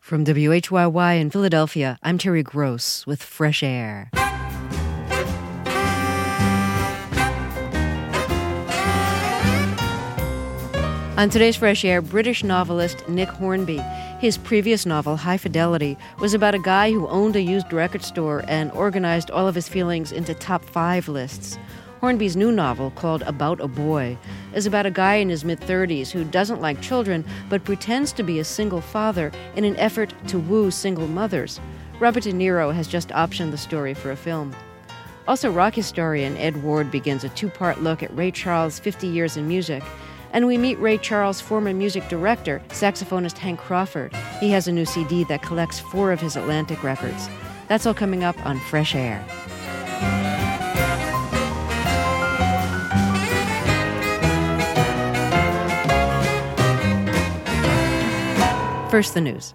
From WHYY in Philadelphia, I'm Terry Gross with Fresh Air. On today's Fresh Air, British novelist Nick Hornby. His previous novel, High Fidelity, was about a guy who owned a used record store and organized all of his feelings into top 5 lists. Hornby's new novel, called About a Boy, is about a guy in his mid-30s who doesn't like children but pretends to be a single father in an effort to woo single mothers. Robert De Niro has just optioned the story for a film. Also, rock historian Ed Ward begins a 2-part look at Ray Charles' 50 years in music. And we meet Ray Charles' former music director, saxophonist Hank Crawford. He has a new CD that collects 4 of his Atlantic records. That's all coming up on Fresh Air. First, the news.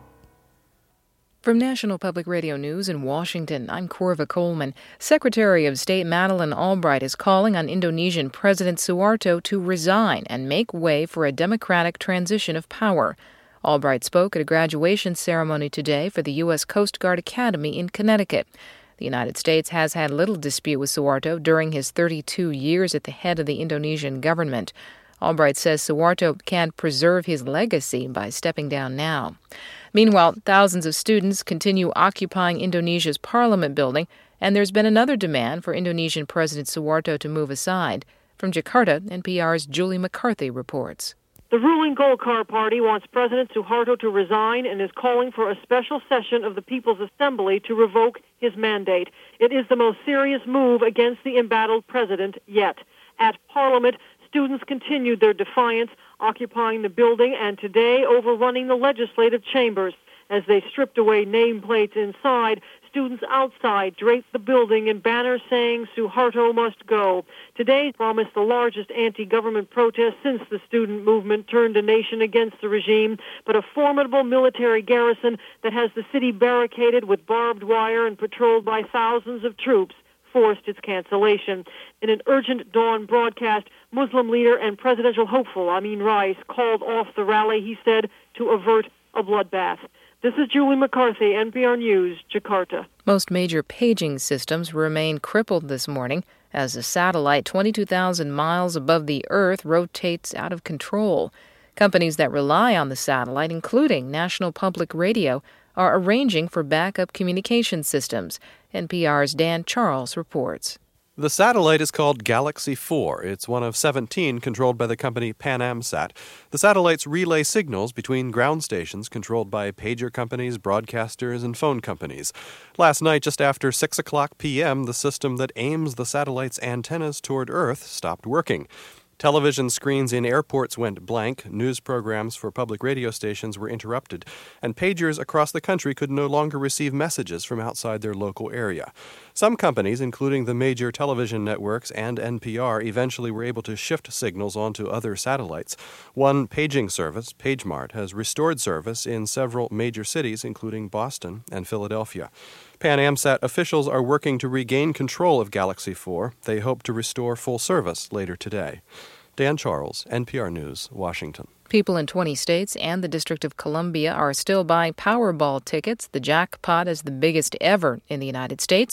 From National Public Radio News in Washington, I'm Corva Coleman. Secretary of State Madeleine Albright is calling on Indonesian President Suharto to resign and make way for a democratic transition of power. Albright spoke at a graduation ceremony today for the U.S. Coast Guard Academy in Connecticut. The United States has had little dispute with Suharto during his 32 years at the head of the Indonesian government. Albright says Suharto can't preserve his legacy by stepping down now. Meanwhile, thousands of students continue occupying Indonesia's parliament building, and there's been another demand for Indonesian President Suharto to move aside. From Jakarta, NPR's Julie McCarthy reports. The ruling Golkar Party wants President Suharto to resign and is calling for a special session of the People's Assembly to revoke his mandate. It is the most serious move against the embattled president yet. At Parliament, students continued their defiance, occupying the building and today overrunning the legislative chambers. As they stripped away nameplates inside, students outside draped the building in banners saying Suharto must go. Today promised the largest anti-government protest since the student movement turned a nation against the regime, but a formidable military garrison that has the city barricaded with barbed wire and patrolled by thousands of troops forced its cancellation. In an urgent dawn broadcast, Muslim leader and presidential hopeful Amin Rais called off the rally, he said, to avert a bloodbath. This is Julie McCarthy, NPR News, Jakarta. Most major paging systems remain crippled this morning as a satellite 22,000 miles above the Earth rotates out of control. Companies that rely on the satellite, including National Public Radio, are arranging for backup communication systems. NPR's Dan Charles reports. The satellite is called Galaxy 4. It's one of 17 controlled by the company PanAmSat. The satellites relay signals between ground stations controlled by pager companies, broadcasters, and phone companies. Last night, just after 6 o'clock p.m., the system that aims the satellite's antennas toward Earth stopped working. Television screens in airports went blank, news programs for public radio stations were interrupted, and pagers across the country could no longer receive messages from outside their local area. Some companies, including the major television networks and NPR, eventually were able to shift signals onto other satellites. One paging service, PageMart, has restored service in several major cities, including Boston and Philadelphia. PanAmSat officials are working to regain control of Galaxy 4. They hope to restore full service later today. Dan Charles, NPR News, Washington. People in 20 states and the District of Columbia are still buying Powerball tickets. The jackpot is the biggest ever in the United States.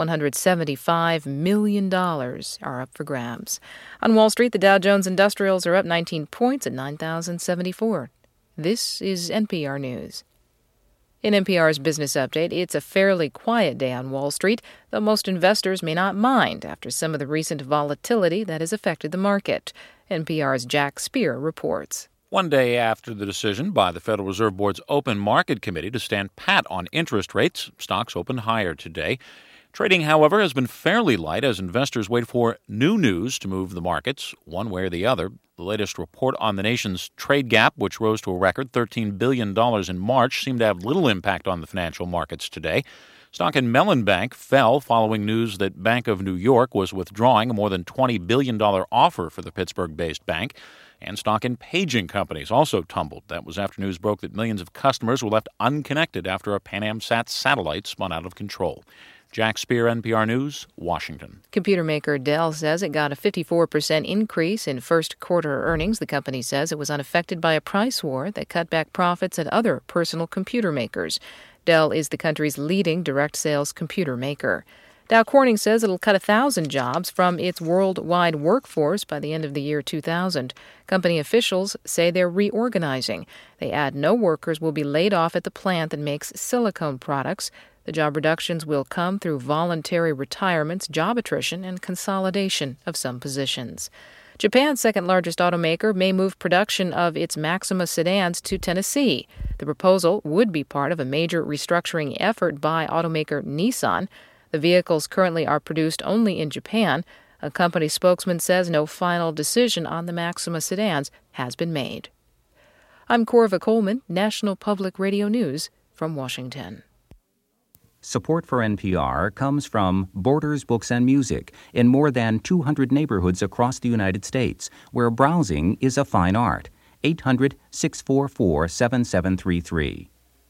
$175 million are up for grabs. On Wall Street, the Dow Jones Industrials are up 19 points at 9,074. This is NPR News. In NPR's Business Update, it's a fairly quiet day on Wall Street, though most investors may not mind after some of the recent volatility that has affected the market. NPR's Jack Speer reports. One day after the decision by the Federal Reserve Board's Open Market Committee to stand pat on interest rates, stocks opened higher today. Trading, however, has been fairly light as investors wait for new news to move the markets one way or the other. The latest report on the nation's trade gap, which rose to a record $13 billion in March, seemed to have little impact on the financial markets today. Stock in Mellon Bank fell following news that Bank of New York was withdrawing a more than $20 billion offer for the Pittsburgh-based bank. And stock in paging companies also tumbled. That was after news broke that millions of customers were left unconnected after a PanAmSat satellite spun out of control. Jack Spear, NPR News, Washington. Computer maker Dell says it got a 54% increase in first quarter earnings. The company says it was unaffected by a price war that cut back profits at other personal computer makers. Dell is the country's leading direct sales computer maker. Dow Corning says it'll cut 1,000 jobs from its worldwide workforce by the end of the year 2000. Company officials say they're reorganizing. They add no workers will be laid off at the plant that makes silicone products. The job reductions will come through voluntary retirements, job attrition, and consolidation of some positions. Japan's second-largest automaker may move production of its Maxima sedans to Tennessee. The proposal would be part of a major restructuring effort by automaker Nissan. The vehicles currently are produced only in Japan. A company spokesman says no final decision on the Maxima sedans has been made. I'm Corva Coleman, National Public Radio News from Washington. Support for NPR comes from Borders Books and Music in more than 200 neighborhoods across the United States, where browsing is a fine art. 800-644-7733.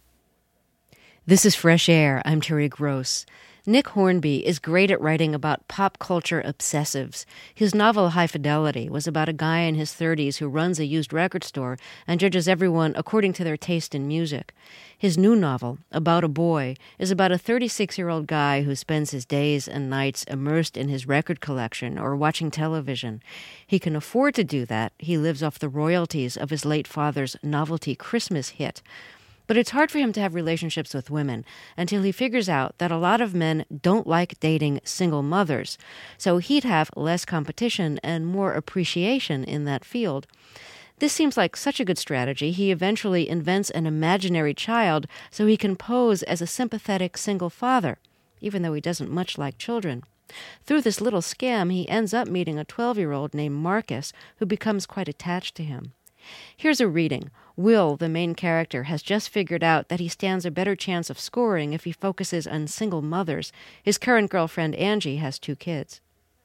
This is Fresh Air. I'm Terry Gross. Nick Hornby is great at writing about pop culture obsessives. His novel High Fidelity was about a guy in his 30s who runs a used record store and judges everyone according to their taste in music. His new novel, About a Boy, is about a 36-year-old guy who spends his days and nights immersed in his record collection or watching television. He can afford to do that. He lives off the royalties of his late father's novelty Christmas hit. But it's hard for him to have relationships with women until he figures out that a lot of men don't like dating single mothers, so he'd have less competition and more appreciation in that field. This seems like such a good strategy. He eventually invents an imaginary child so he can pose as a sympathetic single father, even though he doesn't much like children. Through this little scam, he ends up meeting a 12-year-old named Marcus who becomes quite attached to him. Here's a reading. Will, the main character, has just figured out that he stands a better chance of scoring if he focuses on single mothers. His current girlfriend, Angie, has 2 kids.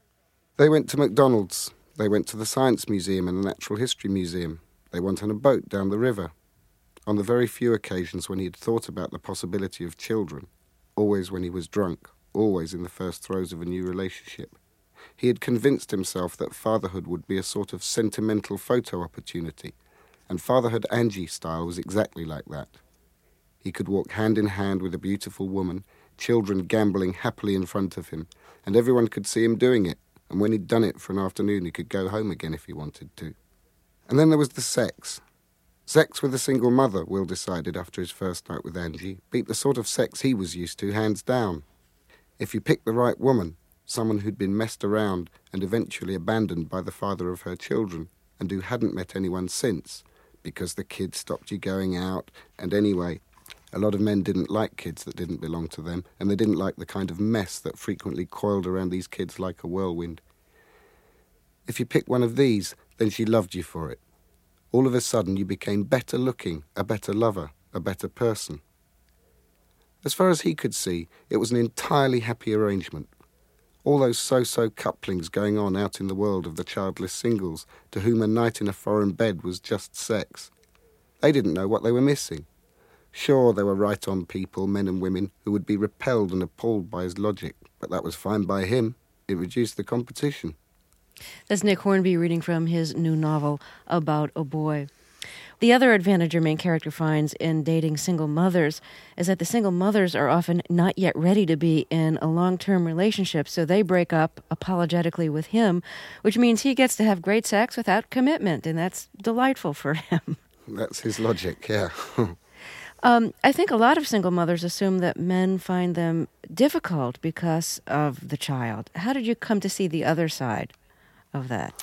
They went to McDonald's. They went to the Science Museum and the Natural History Museum. They went on a boat down the river. On the very few occasions when he had thought about the possibility of children, always when he was drunk, always in the first throes of a new relationship, he had convinced himself that fatherhood would be a sort of sentimental photo opportunity, and fatherhood Angie style was exactly like that. He could walk hand in hand with a beautiful woman, children gambling happily in front of him, and everyone could see him doing it, and when he'd done it for an afternoon he could go home again if he wanted to. And then there was the sex. Sex with a single mother, Will decided after his first night with Angie, beat the sort of sex he was used to hands down. If you picked the right woman, someone who'd been messed around and eventually abandoned by the father of her children, and who hadn't met anyone since, because the kids stopped you going out, and anyway, a lot of men didn't like kids that didn't belong to them, and they didn't like the kind of mess that frequently coiled around these kids like a whirlwind. If you picked one of these, then she loved you for it. All of a sudden you became better looking, a better lover, a better person. As far as he could see, it was an entirely happy arrangement. All those so-so couplings going on out in the world of the childless singles, to whom a night in a foreign bed was just sex. They didn't know what they were missing. Sure, there were right-on people, men and women, who would be repelled and appalled by his logic, but that was fine by him. It reduced the competition. That's Nick Hornby reading from his new novel, About a Boy. The other advantage your main character finds in dating single mothers is that the single mothers are often not yet ready to be in a long-term relationship, so they break up apologetically with him, which means he gets to have great sex without commitment, and that's delightful for him. That's his logic, yeah. I think a lot of single mothers assume that men find them difficult because of the child. How did you come to see the other side of that?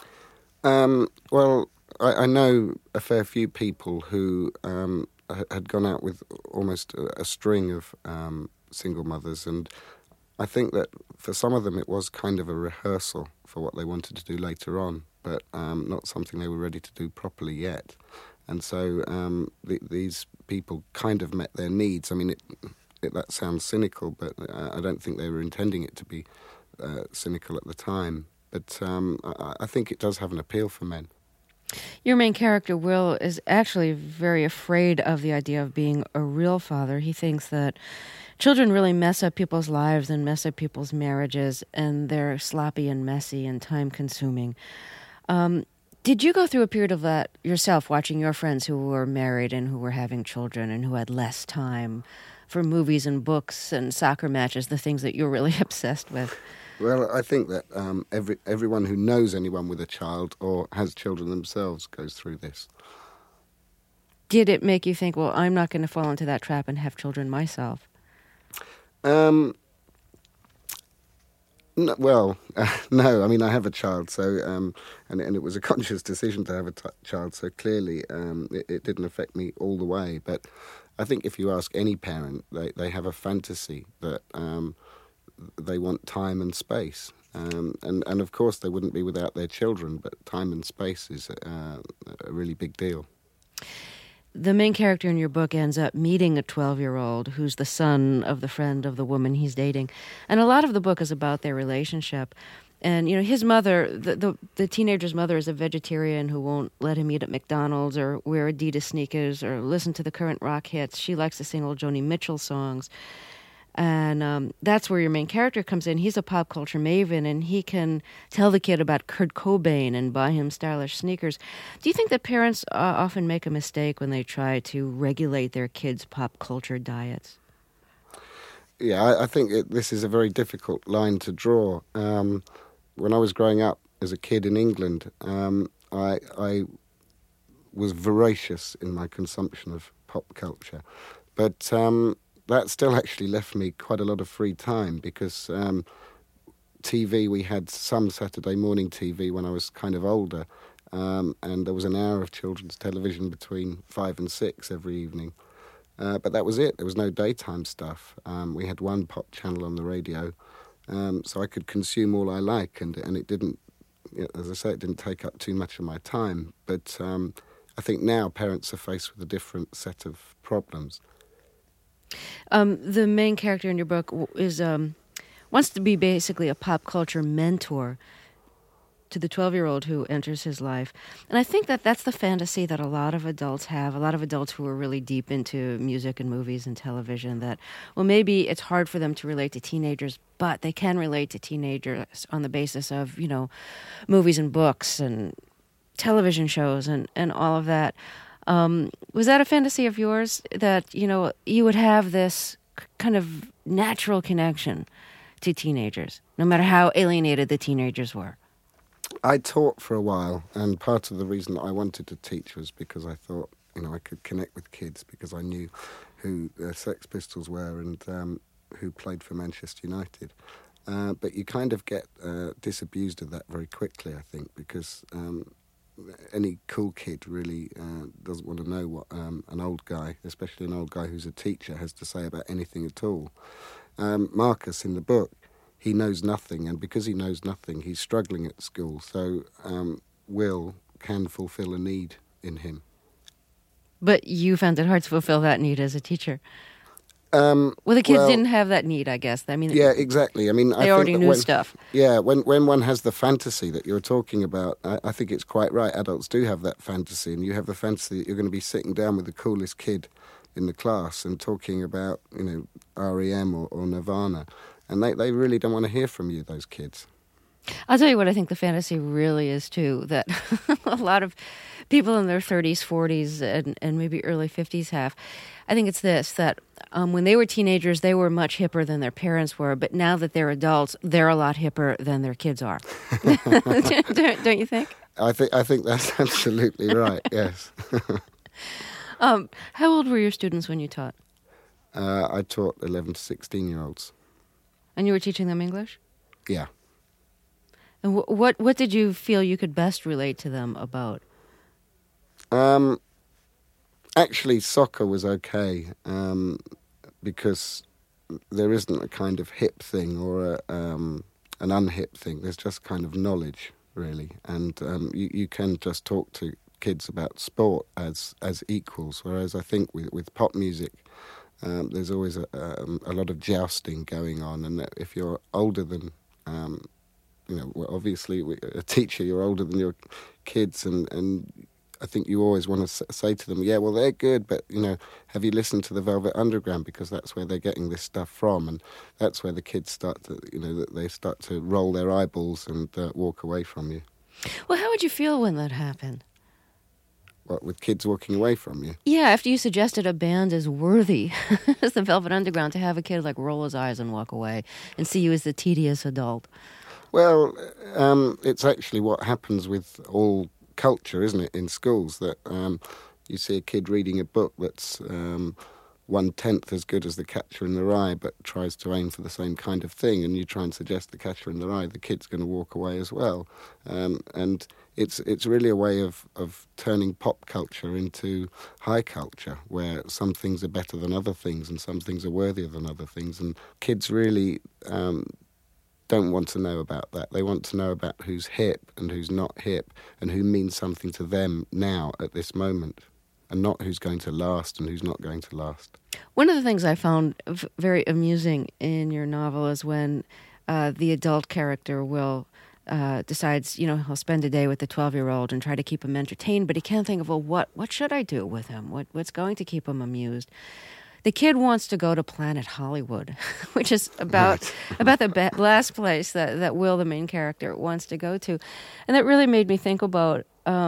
Well, I know a fair few people who had gone out with almost a string of single mothers, and I think that for some of them it was kind of a rehearsal for what they wanted to do later on, but not something they were ready to do properly yet. And so these people kind of met their needs. I mean, that sounds cynical, but I don't think they were intending it to be cynical at the time. But I think it does have an appeal for men. Your main character, Will, is actually very afraid of the idea of being a real father. He thinks that children really mess up people's lives and mess up people's marriages, and they're sloppy and messy and time-consuming. Did you go through a period of that yourself, watching your friends who were married and who were having children and who had less time for movies and books and soccer matches, the things that you're really obsessed with? Well, I think that everyone who knows anyone with a child or has children themselves goes through this. Did it make you think, well, I'm not going to fall into that trap and have children myself? No. I mean, I have a child, so and it was a conscious decision to have a child. So clearly, it didn't affect me all the way. But I think if you ask any parent, they have a fantasy that they want time and space, and of course they wouldn't be without their children. But time and space is a really big deal. The main character in your book ends up meeting a 12-year-old who's the son of the friend of the woman he's dating. And a lot of the book is about their relationship. And, you know, his mother, the teenager's mother, is a vegetarian who won't let him eat at McDonald's or wear Adidas sneakers or listen to the current rock hits. She likes to sing old Joni Mitchell songs. And that's where your main character comes in. He's a pop culture maven, and he can tell the kid about Kurt Cobain and buy him stylish sneakers. Do you think that parents often make a mistake when they try to regulate their kids' pop culture diets? Yeah, I think this is a very difficult line to draw. When I was growing up as a kid in England, I was voracious in my consumption of pop culture. But that still actually left me quite a lot of free time because TV, we had some Saturday morning TV when I was kind of older, and there was an hour of children's television between 5 and 6 every evening. But that was it. There was no daytime stuff. We had one pop channel on the radio, so I could consume all I like, and it didn't, as I say, it didn't take up too much of my time. But I think now parents are faced with a different set of problems. The main character in your book is wants to be basically a pop culture mentor to the 12-year-old who enters his life. And I think that that's the fantasy that a lot of adults have, a lot of adults who are really deep into music and movies and television, that, well, maybe it's hard for them to relate to teenagers, but they can relate to teenagers on the basis of, you know, movies and books and television shows and all of that. Was that a fantasy of yours, that, you know, you would have this kind of natural connection to teenagers, no matter how alienated the teenagers were? I taught for a while, and part of the reason that I wanted to teach was because I thought, you know, I could connect with kids because I knew who the Sex Pistols were and who played for Manchester United. But you kind of get disabused of that very quickly, I think, because any cool kid really doesn't want to know what an old guy, especially an old guy who's a teacher, has to say about anything at all. Marcus, in the book, he knows nothing, and because he knows nothing, he's struggling at school. So Will can fulfill a need in him. But you found it hard to fulfill that need as a teacher. Well, the kids didn't have that need, I guess. I mean, yeah, exactly. I mean, they already knew stuff. Yeah, when one has the fantasy that you're talking about, I think it's quite right. Adults do have that fantasy, and you have the fantasy that you're going to be sitting down with the coolest kid in the class and talking about, you know, R.E.M. or Nirvana, and they really don't want to hear from you, those kids. I'll tell you what I think the fantasy really is, too, that a lot of people in their 30s, 40s, and maybe early 50s have. I think it's this, that when they were teenagers, they were much hipper than their parents were, but now that they're adults, they're a lot hipper than their kids are. Don't you think? I think that's absolutely right, yes. How old were your students when you taught? I taught 11 to 16-year-olds. And you were teaching them English? Yeah. And what did you feel you could best relate to them about? Actually, soccer was okay because there isn't a kind of hip thing or an unhip thing. There's just kind of knowledge, really. And you can just talk to kids about sport as equals, whereas I think with pop music, there's always a lot of jousting going on. And if you're older than obviously, a teacher, you're older than your kids, and I think you always want to say to them, yeah, well, they're good, but, have you listened to the Velvet Underground? Because that's where they're getting this stuff from, and that's where the kids start to, they start to roll their eyeballs and walk away from you. Well, how would you feel when that happened? What, with kids walking away from you? Yeah, after you suggested a band as worthy as the Velvet Underground, to have a kid roll his eyes and walk away and see you as the tedious adult. Well, it's actually what happens with all culture, isn't it, in schools, that you see a kid reading a book that's 1/10 as good as The Catcher in the Rye, but tries to aim for the same kind of thing, and you try and suggest The Catcher in the Rye, the kid's going to walk away as well. And it's really a way of turning pop culture into high culture, where some things are better than other things and some things are worthier than other things, and kids really don't want to know about that. They want to know about who's hip and who's not hip and who means something to them now at this moment, and not who's going to last and who's not going to last. One of the things I found very amusing in your novel is when the adult character will decides, he'll spend a day with the 12-year-old and try to keep him entertained, but he can't think of, what should I do with him? What's going to keep him amused? The kid wants to go to Planet Hollywood, which is about the last place that Will, the main character, wants to go to. And that really made me think about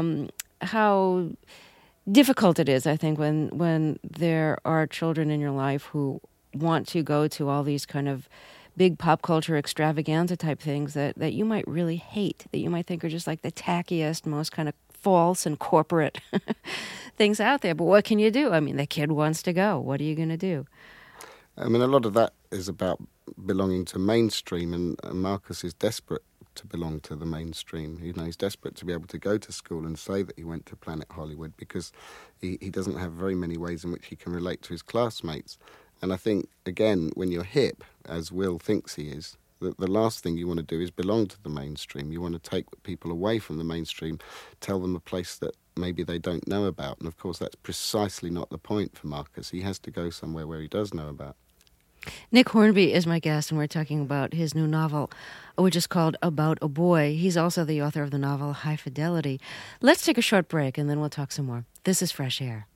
how difficult it is, I think, when there are children in your life who want to go to all these kind of big pop culture extravaganza type things that you might really hate, that you might think are just the tackiest, most kind of false and corporate things out there. But what can you do? I mean, the kid wants to go. What are you going to do? I mean, a lot of that is about belonging to mainstream, and Marcus is desperate to belong to the mainstream. He's desperate to be able to go to school and say that he went to Planet Hollywood, because he doesn't have very many ways in which he can relate to his classmates. And I think, again, when you're hip, as Will thinks he is, the last thing you want to do is belong to the mainstream. You want to take people away from the mainstream, tell them a place that maybe they don't know about. And, of course, that's precisely not the point for Marcus. He has to go somewhere where he does know about. Nick Hornby is my guest, and we're talking about his new novel, which is called About a Boy. He's also the author of the novel High Fidelity. Let's take a short break, and then we'll talk some more. This is Fresh Air.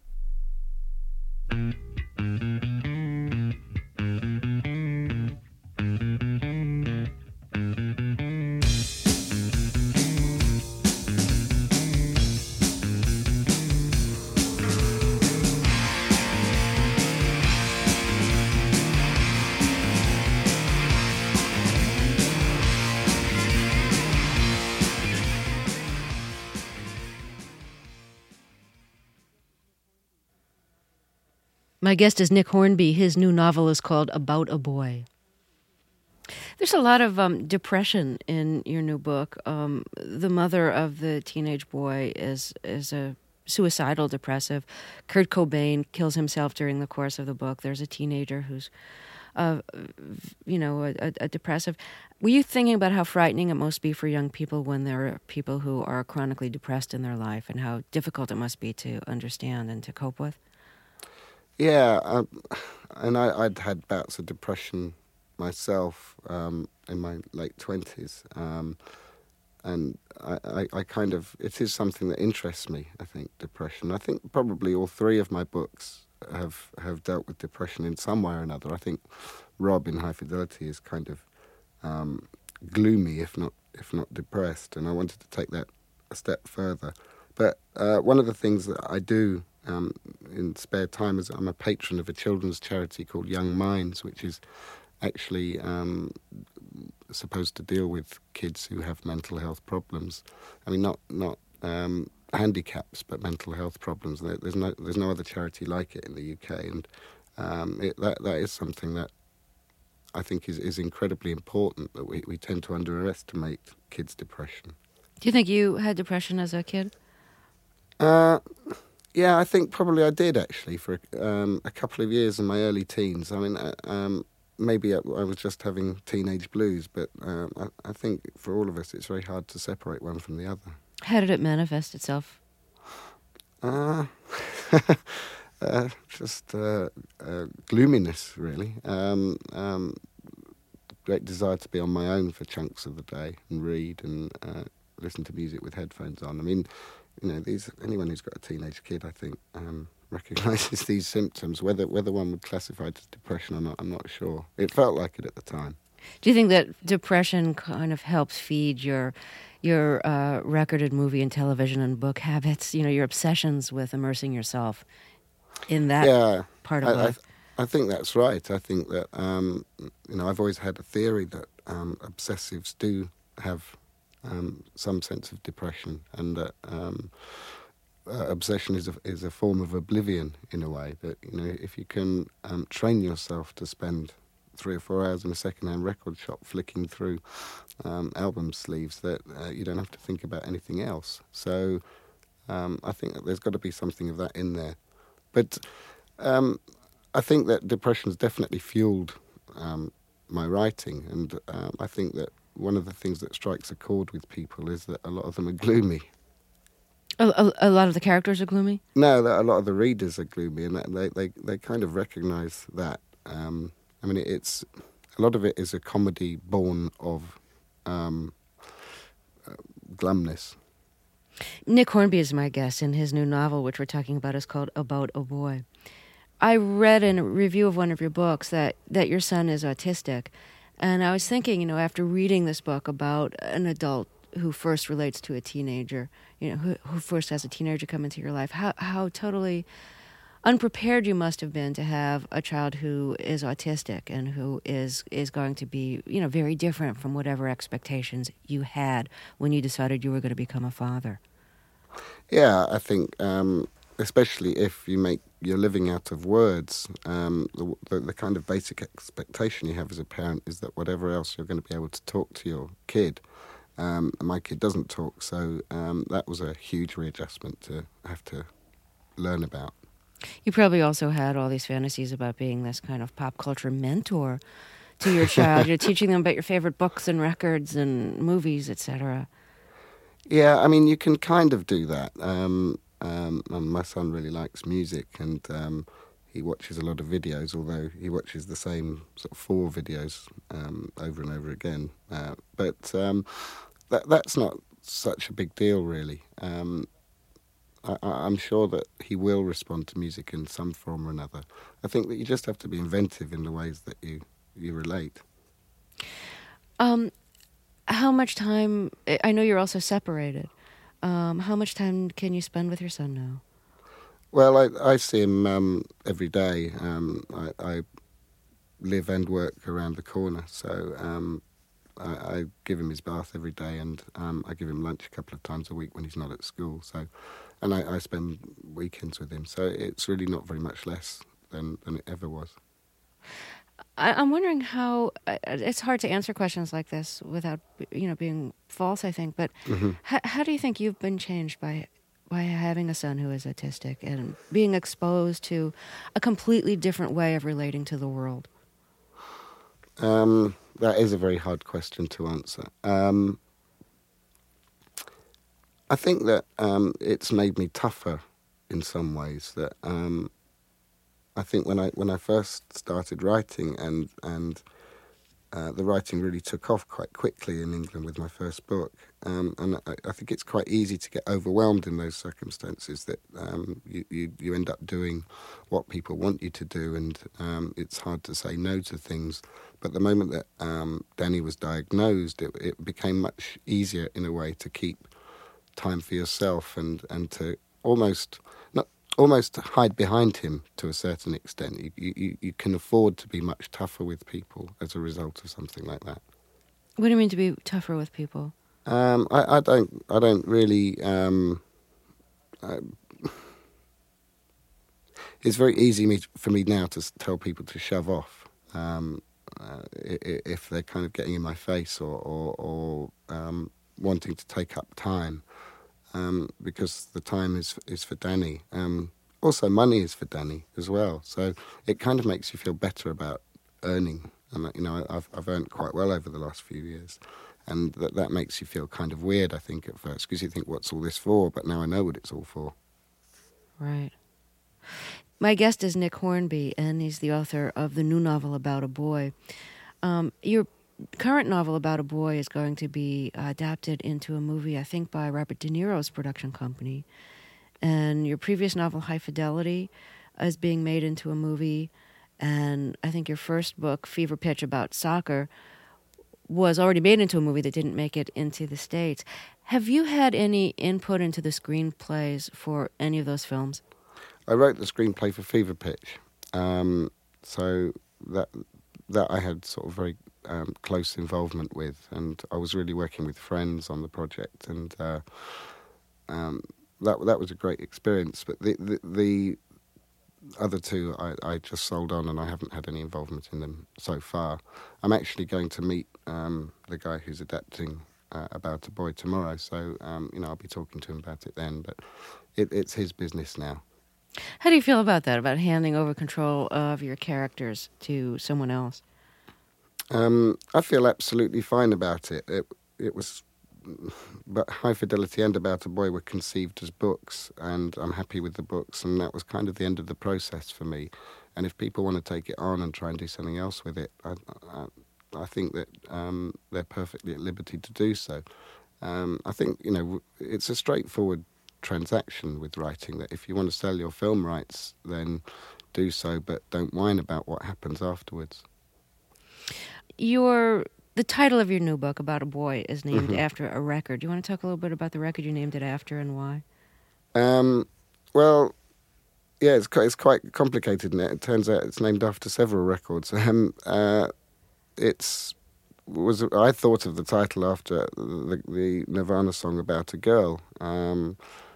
My guest is Nick Hornby. His new novel is called About a Boy. There's a lot of depression in your new book. The mother of the teenage boy is a suicidal depressive. Kurt Cobain kills himself during the course of the book. There's a teenager who's, a depressive. Were you thinking about how frightening it must be for young people when there are people who are chronically depressed in their life, and how difficult it must be to understand and to cope with? Yeah, and I'd had bouts of depression myself in my late 20s, and I kind of, it is something that interests me, I think, depression. I think probably all three of my books have dealt with depression in some way or another. I think Rob in High Fidelity is kind of gloomy, if not depressed, and I wanted to take that a step further. But one of the things that I do in spare time is I'm a patron of a children's charity called Young Minds, which is actually supposed to deal with kids who have mental health problems. I mean, not handicaps, but mental health problems. There's no other charity like it in the UK, and that is something that I think is incredibly important, that we tend to underestimate kids' depression. Do you think you had depression as a kid? Yeah, I think probably I did, actually, for a couple of years in my early teens. I mean, maybe I was just having teenage blues, but I think for all of us it's very hard to separate one from the other. How did it manifest itself? Just gloominess, really. great desire to be on my own for chunks of the day and read and listen to music with headphones on. I mean, anyone who's got a teenage kid, I think, recognises these symptoms. Whether one would classify it as depression or not, I'm not sure. It felt like it at the time. Do you think that depression kind of helps feed your recorded movie and television and book habits? Your obsessions with immersing yourself in that part of life. I think that's right. I think that I've always had a theory that obsessives do have some sense of depression, and that obsession is a form of oblivion in a way. That if you can train yourself to spend 3 or 4 hours in a second-hand record shop flicking through album sleeves, that you don't have to think about anything else. So I think that there's got to be something of that in there. But I think that depression's definitely fueled my writing, and I think that one of the things that strikes a chord with people is that a lot of them are gloomy. A lot of the characters are gloomy? No, that a lot of the readers are gloomy, and that they kind of recognise that. I mean, it's a lot of it is a comedy born of glumness. Nick Hornby is my guest, and his new novel, which we're talking about, is called About a Boy. I read in a review of one of your books that your son is autistic, and I was thinking, after reading this book about an adult who first relates to a teenager, who first has a teenager come into your life, how totally unprepared you must have been to have a child who is autistic and who is going to be, very different from whatever expectations you had when you decided you were going to become a father. Yeah, I think especially if you make your living out of words, the kind of basic expectation you have as a parent is that whatever else you're going to be able to talk to your kid. My kid doesn't talk, so that was a huge readjustment to have to learn about. You probably also had all these fantasies about being this kind of pop culture mentor to your child. You're teaching them about your favorite books and records and movies, etc. Yeah, I mean, you can kind of do that. My son really likes music, and he watches a lot of videos, although he watches the same sort of 4 videos over and over again. But that's not such a big deal, really. I'm sure that he will respond to music in some form or another. I think that you just have to be inventive in the ways that you relate. How much time, I know you're also separated, how much time can you spend with your son now? Well, I see him every day. I live and work around the corner, so I give him his bath every day, and I give him lunch a couple of times a week when he's not at school. So, and I spend weekends with him. So it's really not very much less than it ever was. I'm wondering how it's hard to answer questions like this without being false, I think. But how do you think you've been changed by having a son who is autistic and being exposed to a completely different way of relating to the world? That is a very hard question to answer. I think that it's made me tougher in some ways. That I think when I first started writing, and the writing really took off quite quickly in England with my first book, and I think it's quite easy to get overwhelmed in those circumstances, that you end up doing what people want you to do, and it's hard to say no to things. But the moment that Danny was diagnosed, it became much easier in a way to keep time for yourself and to almost hide behind him to a certain extent. You can afford to be much tougher with people as a result of something like that. What do you mean to be tougher with people? I don't really. It's very easy for me now to tell people to shove off if they're kind of getting in my face or wanting to take up time. Because the time is for Danny. Also, money is for Danny as well. So it kind of makes you feel better about earning. And I've earned quite well over the last few years, and that makes you feel kind of weird, I think, at first, because you think, what's all this for? But now I know what it's all for. Right. My guest is Nick Hornby, and he's the author of the new novel About a Boy. You're current novel About a Boy is going to be adapted into a movie, I think, by Robert De Niro's production company. And your previous novel, High Fidelity, is being made into a movie. And I think your first book, Fever Pitch, about soccer, was already made into a movie that didn't make it into the States. Have you had any input into the screenplays for any of those films? I wrote the screenplay for Fever Pitch, so that I had sort of very close involvement with, and I was really working with friends on the project, and that was a great experience. But the other two I just sold on, and I haven't had any involvement in them so far. I'm actually going to meet the guy who's adapting About a Boy tomorrow, so I'll be talking to him about it then. But it's his business now. How do you feel about that, about handing over control of your characters to someone else? I feel absolutely fine about it. It was, but High Fidelity and About a Boy were conceived as books, and I'm happy with the books, and that was kind of the end of the process for me. And if people want to take it on and try and do something else with it, I think that they're perfectly at liberty to do so. I think, it's a straightforward transaction with writing, that if you want to sell your film rights, then do so, but don't whine about what happens afterwards. The title of your new book, About a Boy, is named after a record. Do you want to talk a little bit about the record you named it after and why? Well, yeah, it's quite complicated, and it turns out it's named after several records. I thought of the title after the Nirvana song About a Girl, and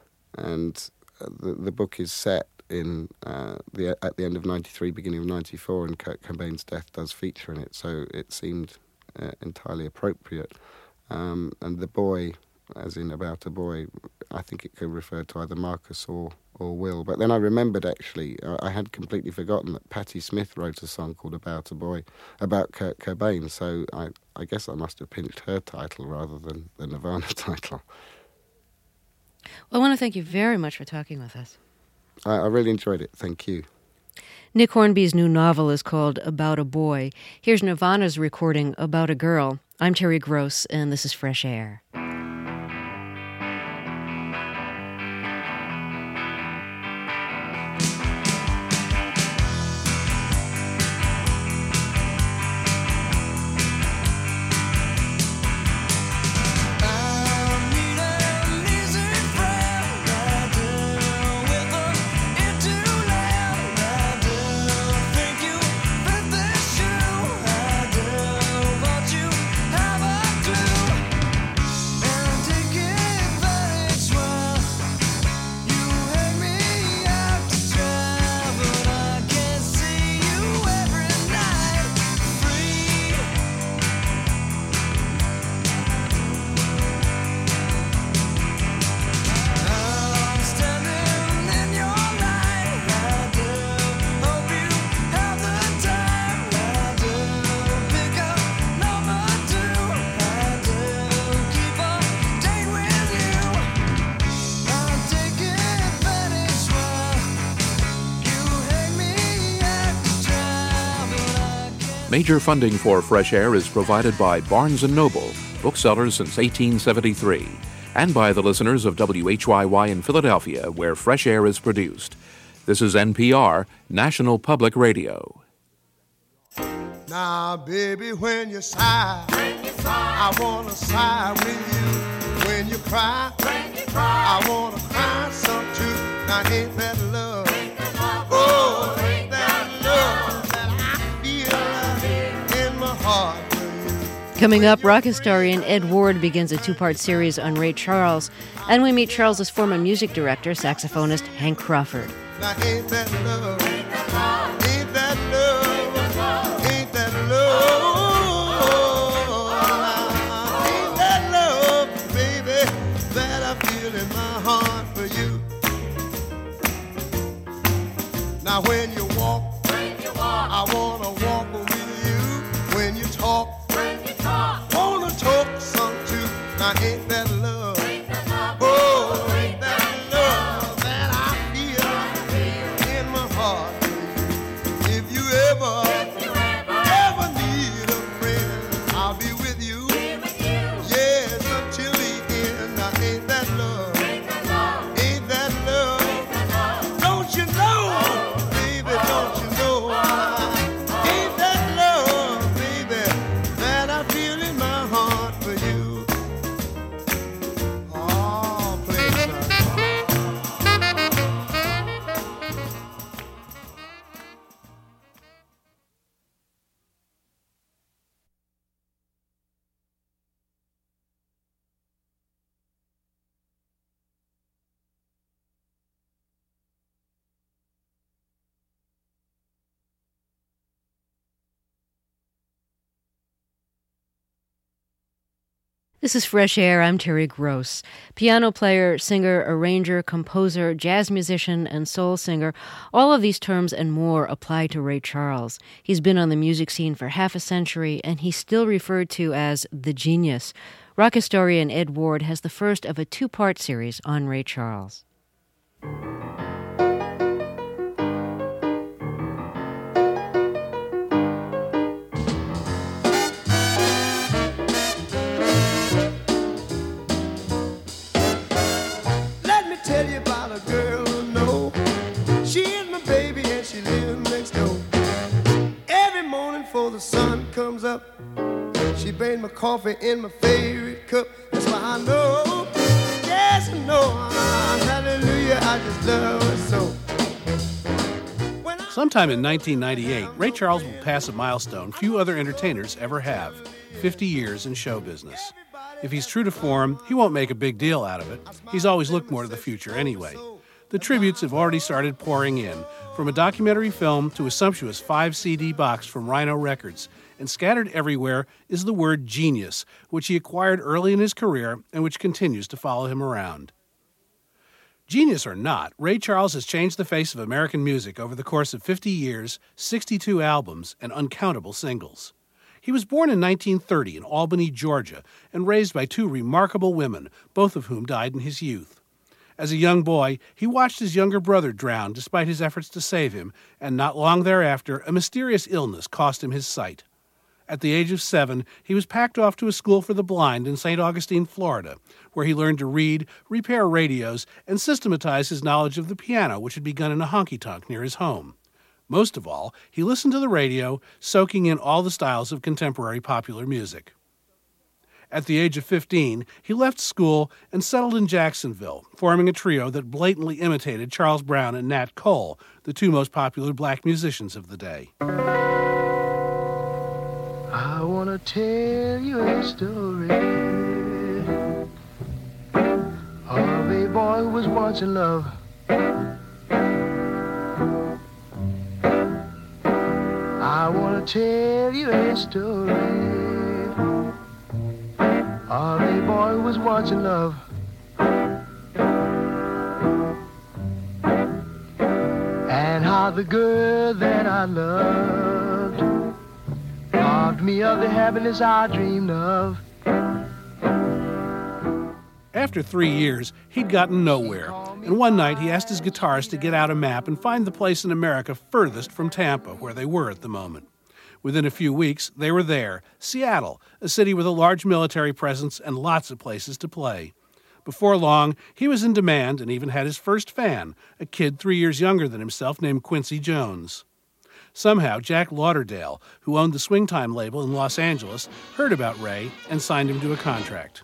the book is set in at the end of '93, beginning of '94, and Kurt Cobain's death does feature in it, so it seemed entirely appropriate. And the boy, as in About a Boy, I think it could refer to either Marcus or Will. But then I remembered, actually, I had completely forgotten that Patti Smith wrote a song called About a Boy, about Kurt Cobain, so I guess I must have pinched her title rather than the Nirvana title. Well, I want to thank you very much for talking with us. I really enjoyed it. Thank you. Nick Hornby's new novel is called About a Boy. Here's Nirvana's recording About a Girl. I'm Terry Gross, and this is Fresh Air. Major funding for Fresh Air is provided by Barnes & Noble, booksellers since 1873, and by the listeners of WHYY in Philadelphia, where Fresh Air is produced. This is NPR, National Public Radio. Now, baby, when you sigh, I want to sigh with you. When you cry, I want to cry some too. Now, ain't that love? Oh, ain't that love that I feel in my heart? Coming up, rock historian Ed Ward begins a two-part series on Ray Charles, and we meet Charles's former music director, saxophonist Hank Crawford. Now, ain't that love? Ain't that love? Ain't that love? Ain't that love, baby, that I feel in my heart for you? Now, when you walk, I want to walk with you. When you talk, wanna talk some too. Now, ain't that love? Oh, ain't that love that I feel in my heart? If you ever need a friend, I'll be This is Fresh Air. I'm Terry Gross. Piano player, singer, arranger, composer, jazz musician, and soul singer. All of these terms and more apply to Ray Charles. He's been on the music scene for half a century, and he's still referred to as the genius. Rock historian Ed Ward has the first of a two-part series on Ray Charles. Tell you about a girl I know. She is my baby and she lives next door. Every morning before the sun comes up, she brings my coffee in my favorite cup. That's why I know, yes I know, hallelujah, I just love her so. Sometime in 1998, Ray Charles will pass a milestone few other entertainers ever have: 50 years in show business. If he's true to form, he won't make a big deal out of it. He's always looked more to the future anyway. The tributes have already started pouring in, from a documentary film to a sumptuous 5-CD box from Rhino Records, and scattered everywhere is the word genius, which he acquired early in his career and which continues to follow him around. Genius or not, Ray Charles has changed the face of American music over the course of 50 years, 62 albums, and uncountable singles. He was born in 1930 in Albany, Georgia, and raised by two remarkable women, both of whom died in his youth. As a young boy, he watched his younger brother drown despite his efforts to save him, and not long thereafter, a mysterious illness cost him his sight. At the age of 7, he was packed off to a school for the blind in St. Augustine, Florida, where he learned to read, repair radios, and systematize his knowledge of the piano, which had begun in a honky-tonk near his home. Most of all, he listened to the radio, soaking in all the styles of contemporary popular music. At the age of 15, he left school and settled in Jacksonville, forming a trio that blatantly imitated Charles Brown and Nat Cole, the two most popular black musicians of the day. I want to tell you a story of a boy who was once in love. I want to tell you a story of a boy who was once in love. And how the girl that I loved robbed me of the happiness I dreamed of. After 3 years, he'd gotten nowhere, and one night he asked his guitarist to get out a map and find the place in America furthest from Tampa, where they were at the moment. Within a few weeks, they were there, Seattle, a city with a large military presence and lots of places to play. Before long, he was in demand and even had his first fan, a kid 3 years younger than himself named Quincy Jones. Somehow, Jack Lauderdale, who owned the Swingtime label in Los Angeles, heard about Ray and signed him to a contract.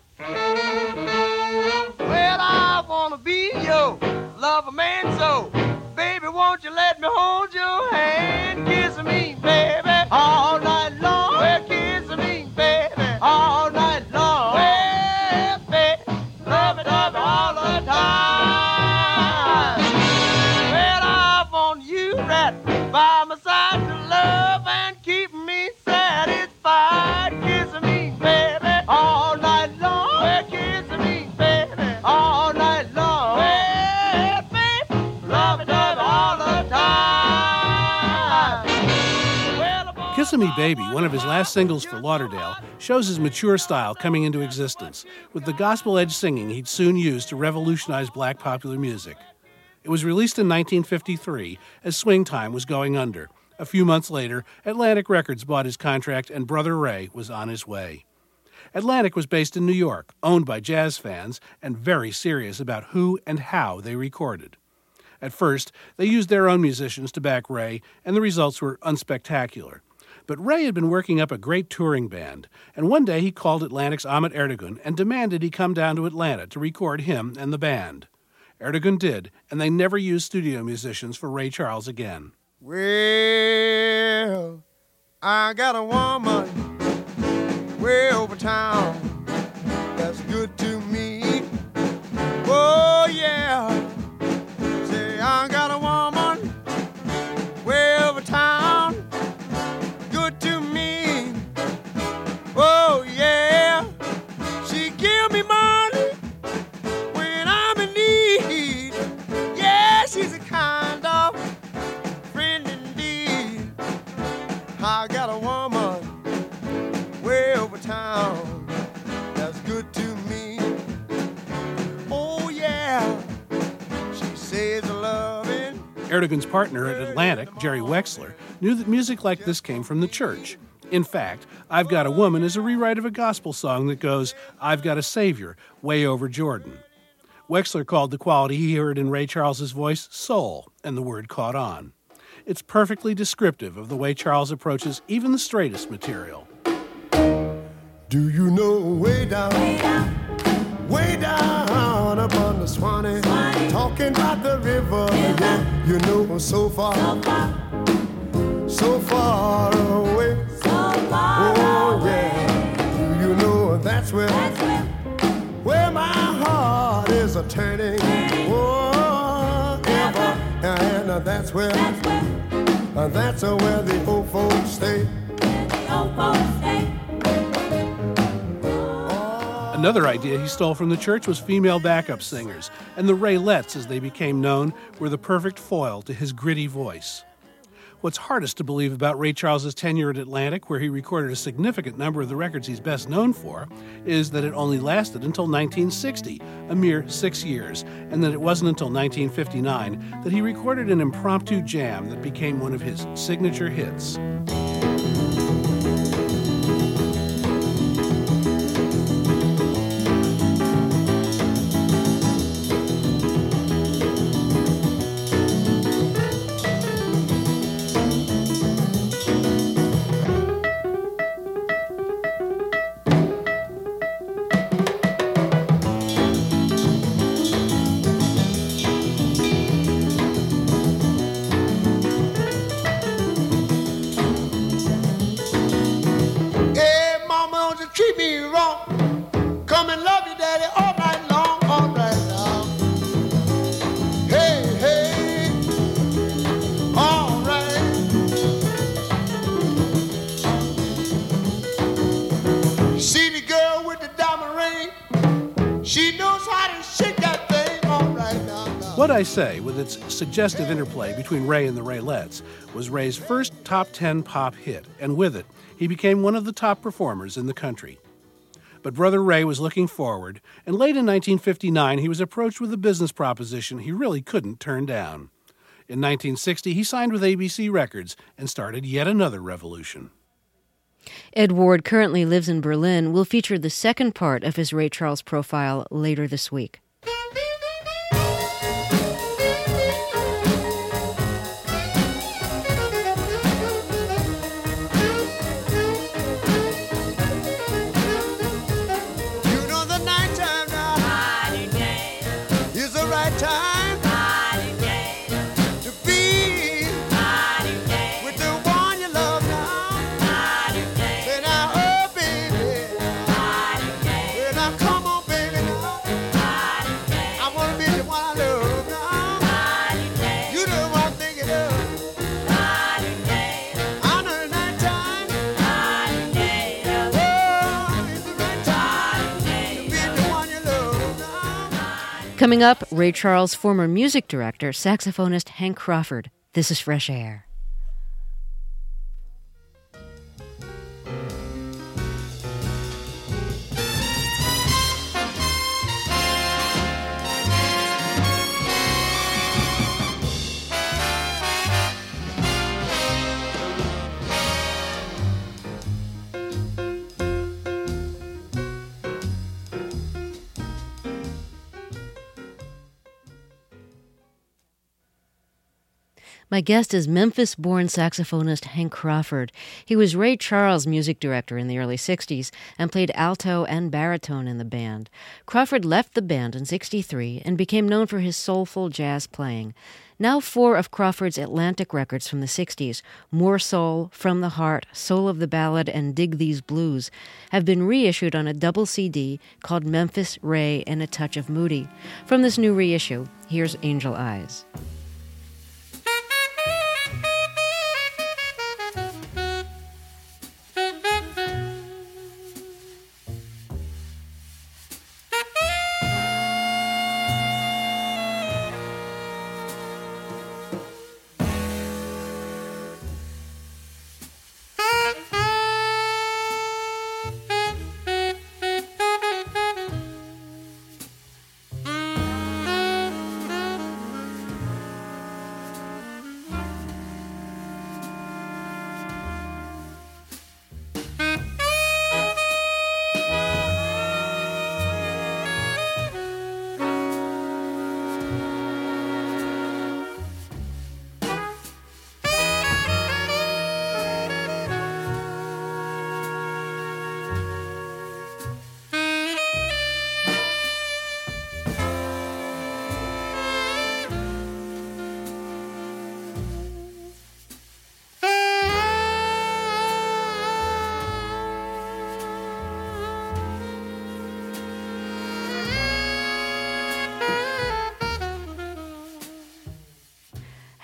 Well, I want to be your lover man, so baby, won't you let me hold your hand? Kiss me, baby, all night long. Well, kiss me, baby, all night long. Well, baby, love me all the time. Well, I want you right by my side to love and keep me satisfied. Kiss me, baby, all night long. Well, kiss me, baby, all night long. Well, baby, love me all the time. Well, Kissin' Me Baby, one of his last singles for Lauderdale, shows his mature style coming into existence, with the gospel-edged singing he'd soon use to revolutionize black popular music. It was released in 1953 as Swingtime was going under. A few months later, Atlantic Records bought his contract and Brother Ray was on his way. Atlantic was based in New York, owned by jazz fans, and very serious about who and how they recorded. At first, they used their own musicians to back Ray, and the results were unspectacular. But Ray had been working up a great touring band, and one day he called Atlantic's Ahmet Ertegun and demanded he come down to Atlanta to record him and the band. Ertegun did, and they never used studio musicians for Ray Charles again. Well, I got a woman way over town that's good to me. Oh, yeah. Say, I got a woman way over town, good to me. Oh, yeah. She Erdogan's partner at Atlantic, Jerry Wexler, knew that music like this came from the church. In fact, I've Got a Woman is a rewrite of a gospel song that goes, I've got a Savior, way over Jordan. Wexler called the quality he heard in Ray Charles's voice soul, and the word caught on. It's perfectly descriptive of the way Charles approaches even the straightest material. Do you know way down upon the Swanee, talking about the river, yeah, you know so far away, oh yeah, do you know that's where my heart is a turning, oh, ever, and that's where the old folks stay. Another idea he stole from the church was female backup singers, and the Raylettes, as they became known, were the perfect foil to his gritty voice. What's hardest to believe about Ray Charles's tenure at Atlantic, where he recorded a significant number of the records he's best known for, is that it only lasted until 1960, a mere 6 years, and that it wasn't until 1959 that he recorded an impromptu jam that became one of his signature hits. Treat me wrong, come and love you, daddy, all night now. Hey, all right. See the girl with the diamond ring, she knows how to shake that thing, all right now. What I Say, with its suggestive interplay between Ray and the Raylettes, was Ray's first top 10 pop hit, and with it, he became one of the top performers in the country. But Brother Ray was looking forward, and late in 1959 he was approached with a business proposition he really couldn't turn down. In 1960 he signed with ABC Records and started yet another revolution. Ed Ward currently lives in Berlin. Will feature the second part of his Ray Charles profile later this week. Coming up, Ray Charles' former music director, saxophonist Hank Crawford. This is Fresh Air. My guest is Memphis-born saxophonist Hank Crawford. He was Ray Charles' music director in the early 60s and played alto and baritone in the band. Crawford left the band in 63 and became known for his soulful jazz playing. Now 4 of Crawford's Atlantic records from the 60s, More Soul, From the Heart, Soul of the Ballad, and Dig These Blues, have been reissued on a double CD called Memphis, Ray, and a Touch of Moody. From this new reissue, here's Angel Eyes.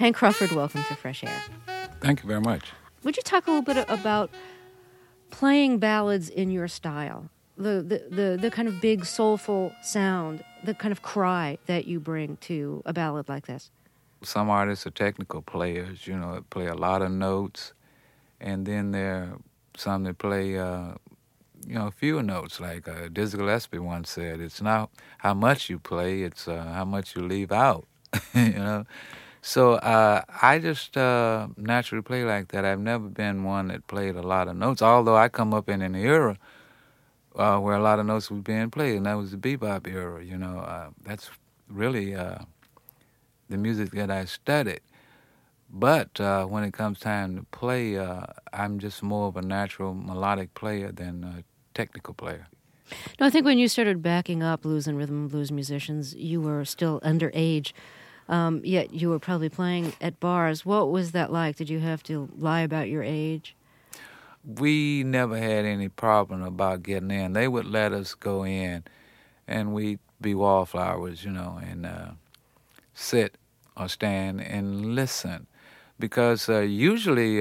Hank Crawford, welcome to Fresh Air. Thank you very much. Would you talk a little bit about playing ballads in your style? The kind of big, soulful sound, the kind of cry that you bring to a ballad like this. Some artists are technical players, play a lot of notes. And then there are some that play, fewer notes. Like Dizzy Gillespie once said, it's not how much you play, it's how much you leave out, So I just naturally play like that. I've never been one that played a lot of notes, although I come up in an era where a lot of notes were being played, and that was the bebop era, That's really the music that I studied. But when it comes time to play, I'm just more of a natural melodic player than a technical player. No, I think when you started backing up blues and rhythm and blues musicians, you were still underage, yet you were probably playing at bars. What was that like? Did you have to lie about your age? We never had any problem about getting in. They would let us go in, and we'd be wallflowers, and sit or stand and listen. Because usually,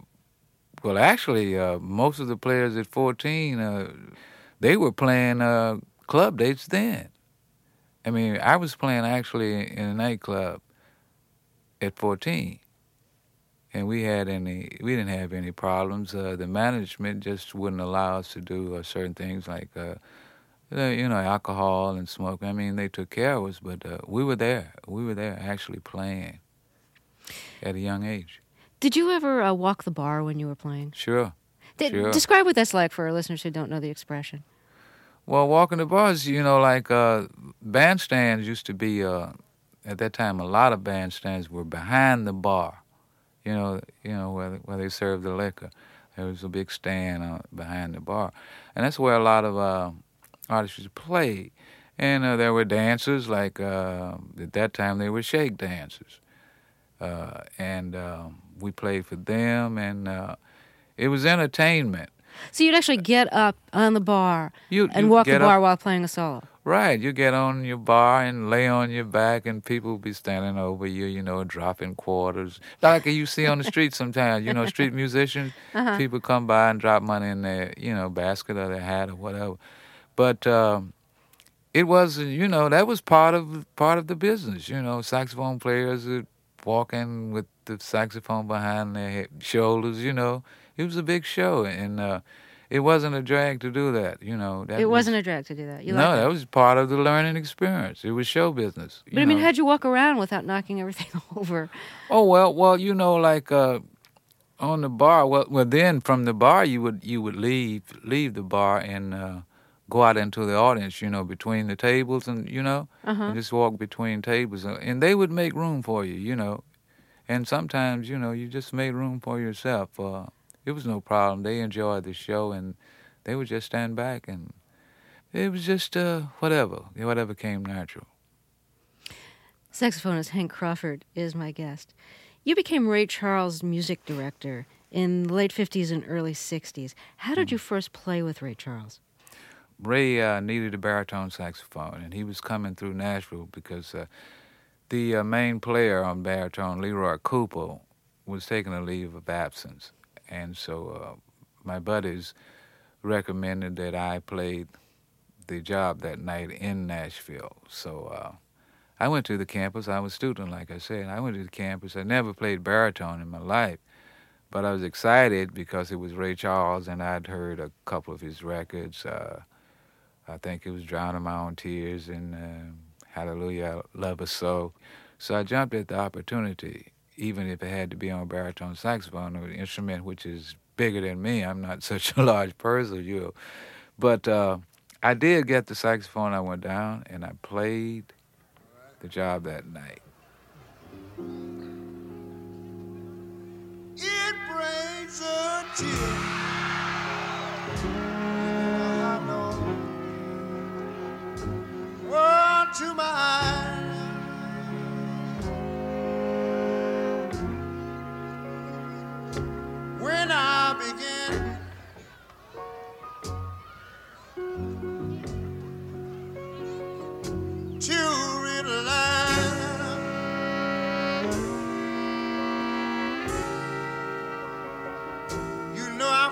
most of the players at 14, they were playing club dates then. I mean, I was playing actually in a nightclub at 14, and we didn't have any problems. The management just wouldn't allow us to do certain things like, alcohol and smoke. I mean, they took care of us, but we were there. We were there actually playing at a young age. Did you ever walk the bar when you were playing? Sure. Sure. Describe what that's like for our listeners who don't know the expression. Well, walking the bars, bandstands used to be, at that time, a lot of bandstands were behind the bar, where they served the liquor. There was a big stand behind the bar. And that's where a lot of artists played. And there were dancers, like at that time they were shake dancers. And we played for them, and it was entertainment. So you'd actually get up on the bar and walk the bar while playing a solo? Right. You get on your bar and lay on your back, and people will be standing over you, dropping quarters. Like you see on the street sometimes, street musicians, people come by and drop money in their, basket or their hat or whatever. But it was, that was part of the business, saxophone players would walk in with the saxophone behind their shoulders, It was a big show, and it wasn't a drag to do that, It wasn't a drag to do that? That was part of the learning experience. It was show business. But, how'd you walk around without knocking everything over? Oh, well, on the bar, well, then from the bar you would leave the bar and go out into the audience, between the tables and, and just walk between tables. And they would make room for you, And sometimes, you just made room for yourself. It was no problem. They enjoyed the show, and they would just stand back, and it was just whatever came natural. Saxophonist Hank Crawford is my guest. You became Ray Charles' music director in the late 50s and early 60s. How did you first play with Ray Charles? Ray needed a baritone saxophone, and he was coming through Nashville because the main player on baritone, Leroy Cooper, was taking a leave of absence. And so my buddies recommended that I played the job that night in Nashville. So I went to the campus. I was a student, like I said. I went to the campus. I never played baritone in my life, but I was excited because it was Ray Charles, and I'd heard a couple of his records. I think it was Drowning My Own Tears and Hallelujah, Love Us So. So I jumped at the opportunity, even if it had to be on baritone saxophone, or an instrument which is bigger than me. I'm not such a large person, But I did get the saxophone. I went down, and I played the job that night. It brings a tear. I know. To my eyes. When I begin to realize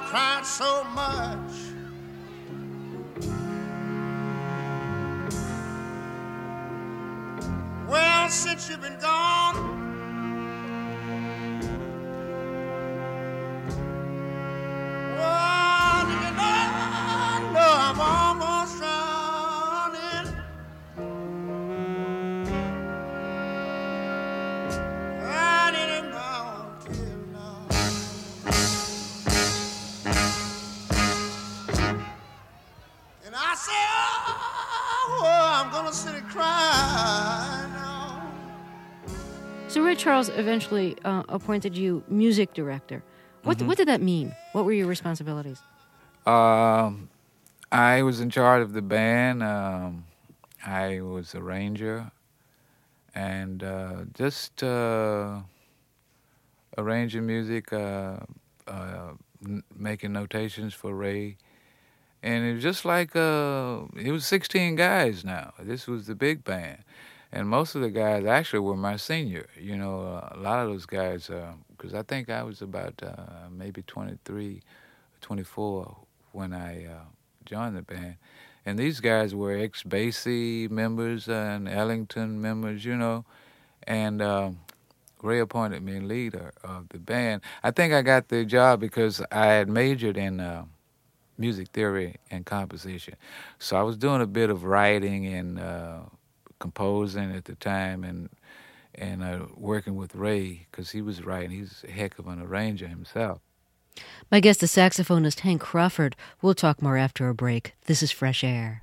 cried so much. Well, since you've been gone, oh, do you know I'm almost drowning. I didn't know till now. And I say, oh, I'm gonna sit and cry now. So Ray Charles eventually appointed you music director. What did that mean? What were your responsibilities? I was in charge of the band. I was arranger and just arranging music, making notations for Ray. And it was just like, it was 16 guys now. This was the big band. And most of the guys actually were my senior. You know, a lot of those guys, because I think I was about maybe 23, 24 when I joined the band. And these guys were ex-Basie members and Ellington members, you know. And Ray appointed me leader of the band. I think I got the job because I had majored in music theory and composition. So I was doing a bit of writing and composing at the time and working with Ray because he was writing. He's a heck of an arranger himself. My guest is saxophonist Hank Crawford. We'll talk more after a break. This is Fresh Air.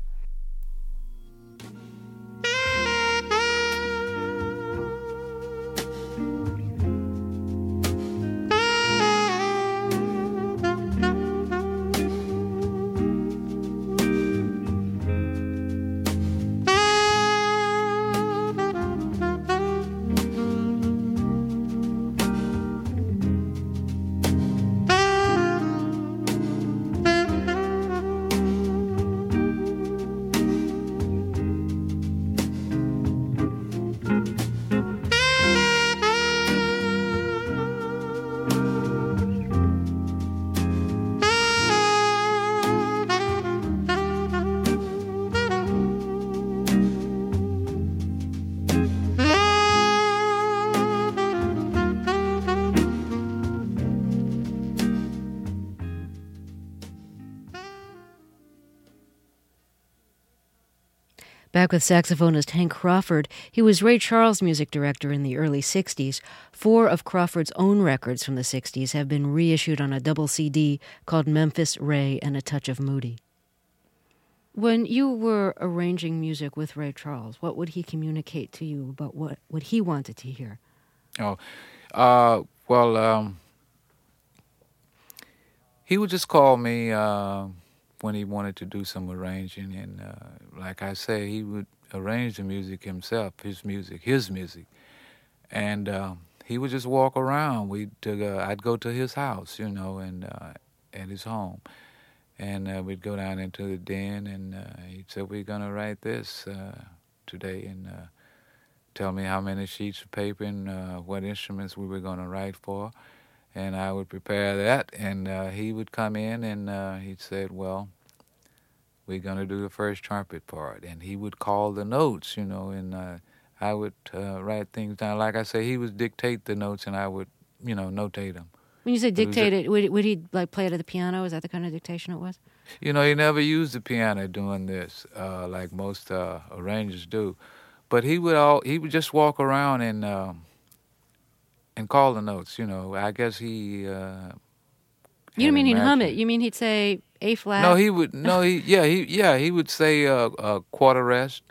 Back with saxophonist Hank Crawford. He was Ray Charles' music director in the early 60s. 4 of Crawford's own records from the 60s have been reissued on a double CD called Memphis, Ray, and a Touch of Moody. When you were arranging music with Ray Charles, what would he communicate to you about what he wanted to hear? He would just call me when he wanted to do some arranging, and like I say, he would arrange the music himself, his music, and he would just walk around. I'd go to his house, you know, and at his home, and we'd go down into the den, and he'd say, "We're gonna write this today," and tell me how many sheets of paper and what instruments we were gonna write for. And I would prepare that, and he would come in, and he'd say, "Well, we're going to do the first trumpet part." And he would call the notes, you know, and I would write things down. Like I say, he would dictate the notes, and I would, you know, notate them. When you say dictate it, would he like play it at the piano? Is that the kind of dictation it was? You know, he never used the piano doing this, like most arrangers do. But he would just walk around and call the notes, you know. I guess he... you don't mean he'd hum it. You mean he'd say A flat? No, he would... No, he would say a quarter rest,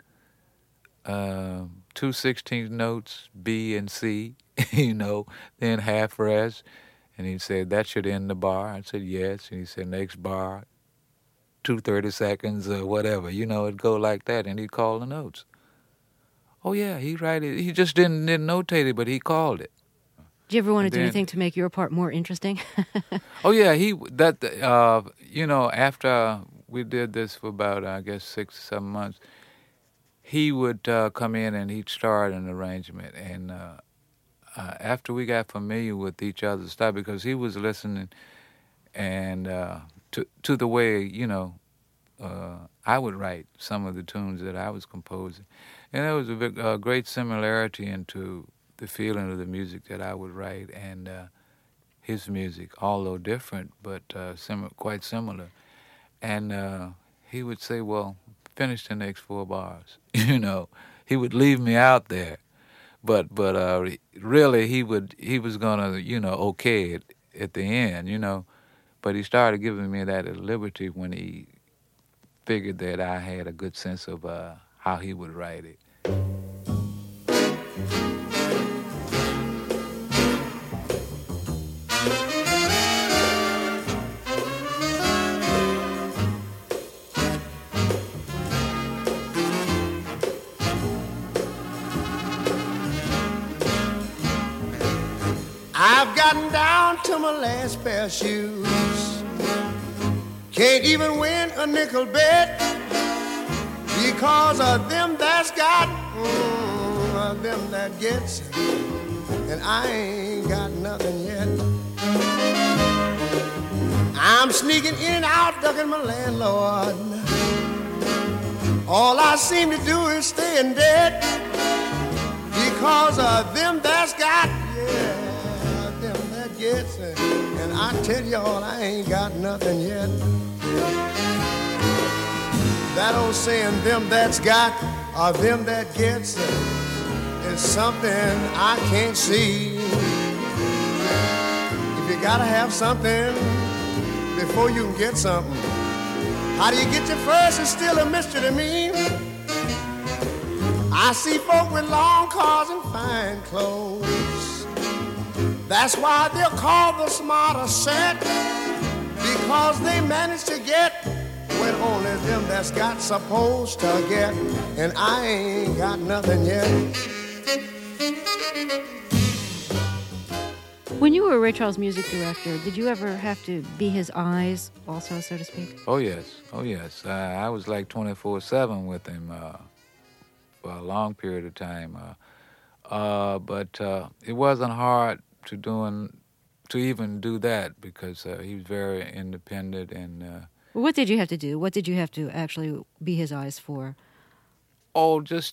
2 16th notes, B and C, you know, then half rest. And he said, "That should end the bar." I said, "Yes." And he said, "Next bar, 2 30-seconds or whatever." You know, it'd go like that, and he'd call the notes. Oh, yeah, he'd write it. He just didn't notate it, but he called it. Did you ever want to do anything to make your part more interesting? Oh, yeah, you know, after we did this for about, I guess, 6 or 7 months, he would come in and he'd start an arrangement. And after we got familiar with each other's style, because he was listening and to the way, I would write some of the tunes that I was composing. And there was a great similarity into the feeling of the music that I would write and his music, although different, but quite similar. And he would say, well, finish the next 4 bars. He would leave me out there. But really he was going to, okay it at the end, But he started giving me that liberty when he figured that I had a good sense of how he would write it. I've gotten down to my last pair of shoes. Can't even win a nickel bet because of them that's got, them that gets, and I ain't got nothing yet. I'm sneaking in and out, ducking my landlord. All I seem to do is stay in debt because of them that's got, them that gets, and I tell y'all I ain't got nothing yet. That old saying, them that's got or them that gets, is something I can't see. If you gotta have something before you can get something, how do you get your first is still a mystery to me. I see folk with long cars and fine clothes. That's why they're called the smarter set, because they manage to get when only them that's got supposed to get, and I ain't got nothing yet. When you were Ray Charles music director, did you ever have to be his eyes also, so to speak? Oh, yes. I was like 24/7 with him for a long period of time. But it wasn't hard to even do that because he was very independent and... What did you have to do? What did you have to actually be his eyes for? Oh, just,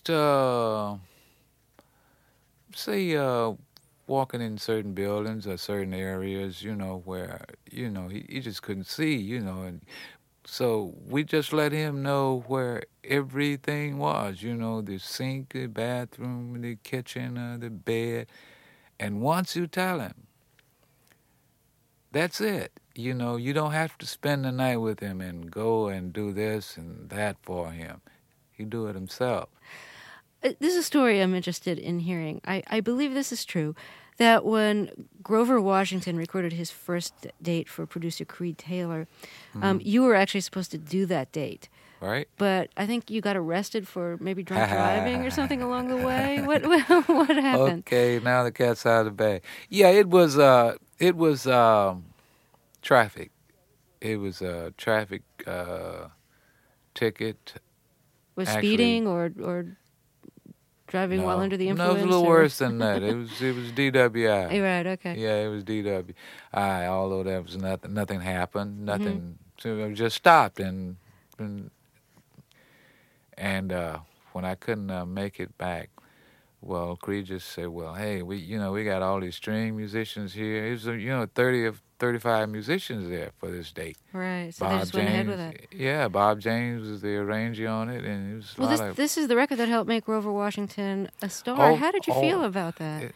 walking in certain buildings or certain areas, where, he just couldn't see, and so we just let him know where everything was, the sink, the bathroom, the kitchen, the bed. And once you tell him, that's it. You don't have to spend the night with him and go and do this and that for him. He do it himself. This is a story I'm interested in hearing. I believe this is true, that when Grover Washington recorded his first date for producer Creed Taylor, you were actually supposed to do that date. Right. But I think you got arrested for maybe drunk driving or something along the way. What happened? Okay, now the cat's out of the bag. Yeah, it was traffic. It was a traffic ticket. Was speeding or driving while under the influence? No, it was a little worse than that. It was DWI. You're right, okay. Yeah, it was DWI. Although that was nothing happened, nothing. So I just stopped and when I couldn't make it back, well, Creed just said, well, hey, we got all these string musicians here. It was 30 or 35 musicians there for this date. Right, so they just went ahead with it. Yeah, Bob James was the arranger on it, and it was this is the record that helped make Grover Washington a star. How did you feel about that?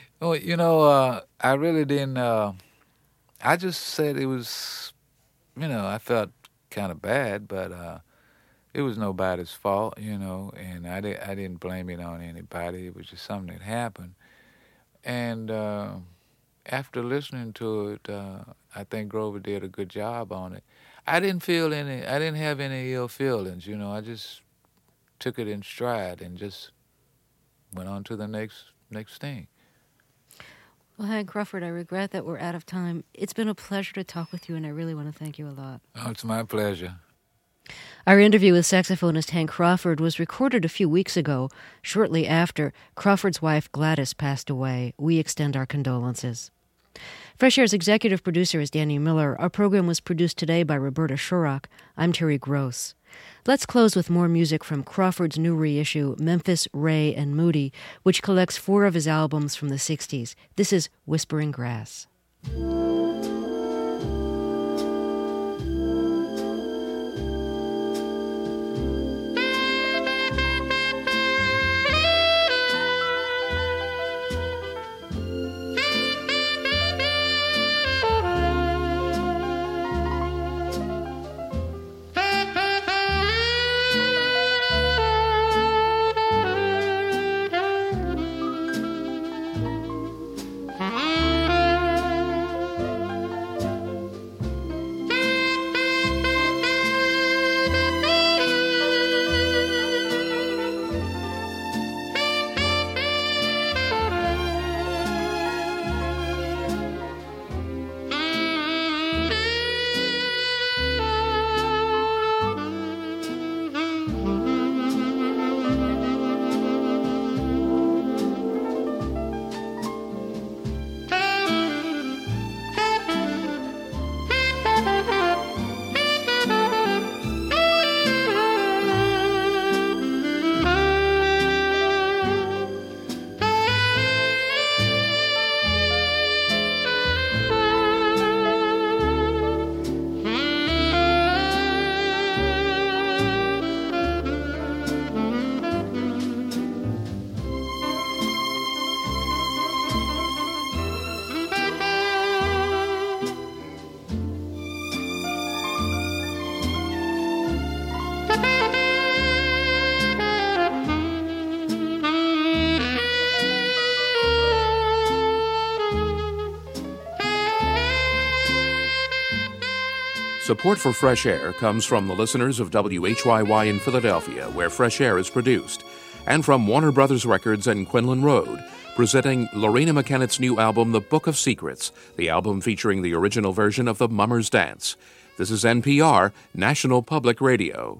I really didn't. I just said it was, I felt kind of bad, but it was nobody's fault, and I didn't blame it on anybody. It was just something that happened. And after listening to it, I think Grover did a good job on it. I didn't have any ill feelings, I just took it in stride and just went on to the next thing. Well, Hank Crawford, I regret that we're out of time. It's been a pleasure to talk with you, and I really want to thank you a lot. Oh, it's my pleasure. Our interview with saxophonist Hank Crawford was recorded a few weeks ago, shortly after Crawford's wife Gladys passed away. We extend our condolences. Fresh Air's executive producer is Danny Miller. Our program was produced today by Roberta Shurrock. I'm Terry Gross. Let's close with more music from Crawford's new reissue, Memphis, Ray, and Moody, which collects 4 of his albums from the 60s. This is Whispering Grass. Support for Fresh Air comes from the listeners of WHYY in Philadelphia, where Fresh Air is produced, and from Warner Brothers Records and Quinlan Road, presenting Lorena McKennett's new album, The Book of Secrets, the album featuring the original version of The Mummers Dance. This is NPR, National Public Radio.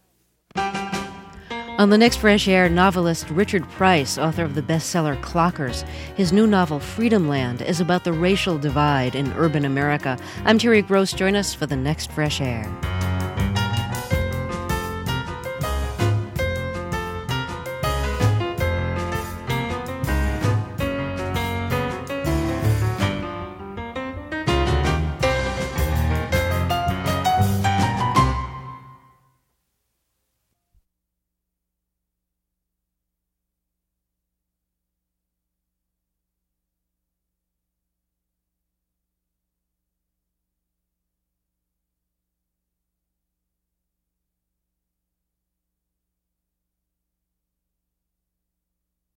On the next Fresh Air, novelist Richard Price, author of the bestseller Clockers. His new novel, Freedom Land, is about the racial divide in urban America. I'm Terry Gross. Join us for the next Fresh Air.